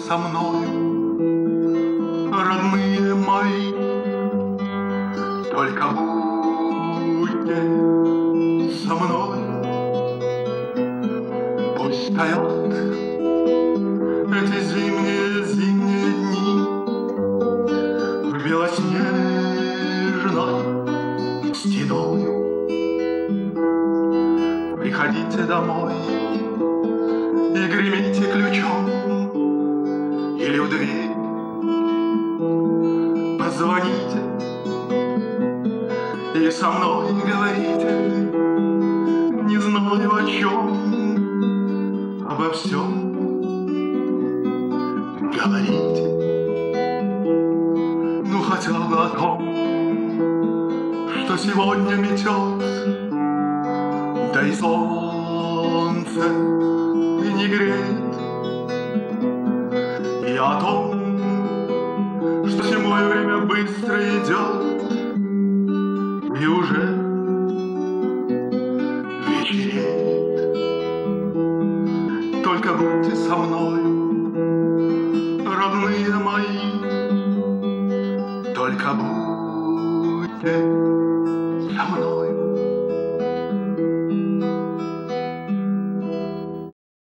со мною, родные мои, только будьте со мной. Пусть стоят эти зимние дни в белоснежной стеною. Приходите домой и гремите ключом, или в дверь позвоните и со мной говорите, не знаю о чем, обо всем говорите, ну хотя бы о том, что сегодня метет, да и солнце и не греет, и о том, что зимой время быстро идет, и уже вечереет. Только будьте со мною, родные мои, только будьте со мной.